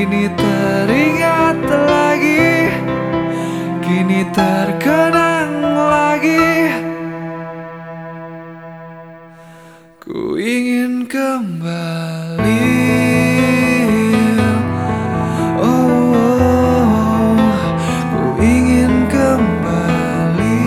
kini teringat lagi, kini terkenang lagi. Ku ingin kembali. Oh, ku ingin kembali.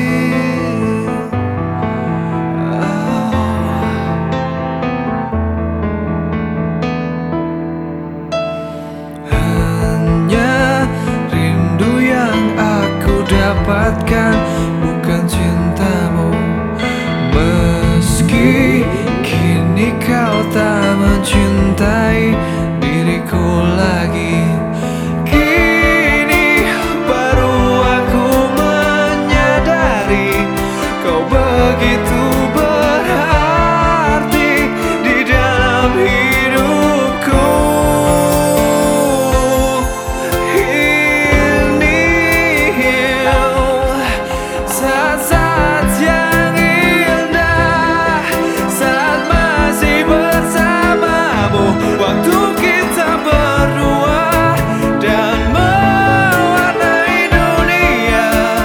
Hanya rindu yang aku dapatkan, bukan cintamu. Meski kini kau tak mencintai diriku lagi, kini baru aku menyadari kau begitu berarti di dalam hidupku. Ini saat-saat yang indah, saat masih bersamamu, waktu kita berdua dan mewarnai dunia.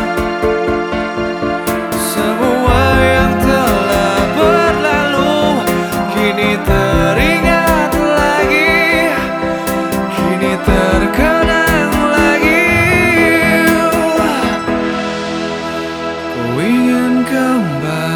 Semua yang telah berlalu kini teringat lagi, kini terkenang lagi. Ku ingin kembali.